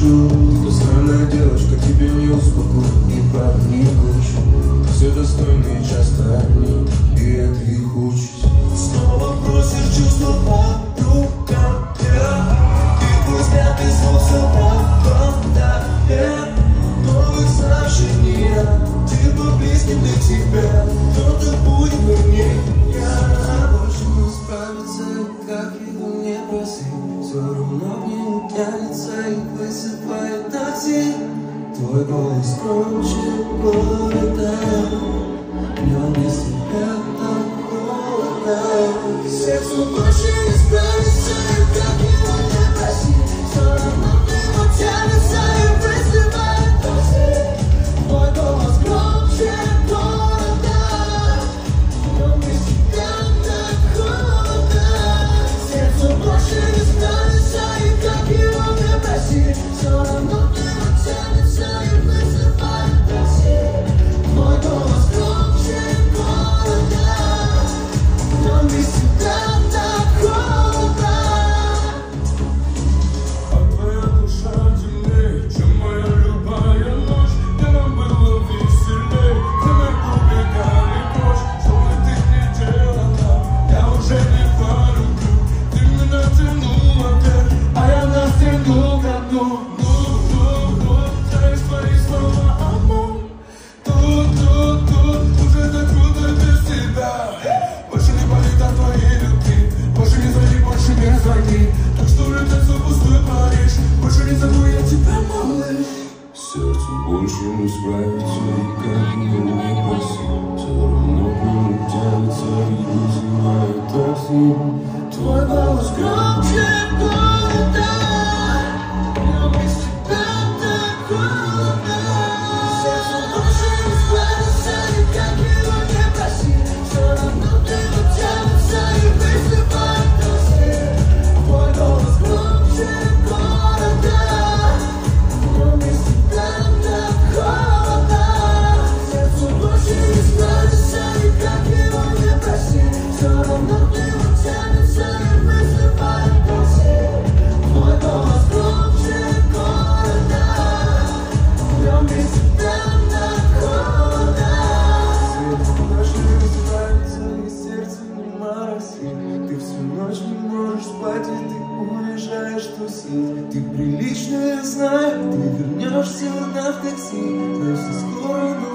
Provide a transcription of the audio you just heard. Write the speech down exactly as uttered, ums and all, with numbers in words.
хочу. Ты достойная девочка, тебе не успокоить, никак не хочу. Все достойные часто одни, и это их участь. Снова бросишь чувства по рукам, и твой взгляд без слов пропадает. Новых сражений, ты был близким для тебя, кто-то будет вернее. Я больше не справиться, как его не проси. Все равно к нему тянется и высыпает такси. Твой голос громче города, днем без тебя так холодно. Сердцу больше не справиться, как его не проси. Все равно к нему тянется и высыпает такси. Твой голос громче города, днем без тебя так холодно. Сердцу больше не справиться, и как его не проси. Все равно к нему тянется и высыпает такси. Твой голос громче города, днем без тебя так холодно. А твоя душа темнее, чем моя любая ночь. Где нам было веселей, где мы убегали прочь. Что бы ты ни делала, я уже не полюблю. Ты меня тянула вверх, а я нас тяну ко дну. Так что летится пустой Париж, больше не забуду я тебя, малыш. Сердцу больше не справится, как его не проси. Все равно к нему тянется и вызывает такси. Твой голос громче города, днем без тебя так холодно. Сердцу больше не справится, как его не проси. Все равно к нему тянется и вызывает такси. Твой голос громче города, днем без тебя так холодно. Сердцу больше не справится, как его не проси. Все равно к нему тянется и вызывает такси. Твой голос громче города, днем без тебя так холодно. Сердцу больше не справится, и сердце не морози. Ты всю ночь не можешь спать, и ты уезжаешь тусить. Ты прилично, я знаю, ты вернешься на такси, но все скоро.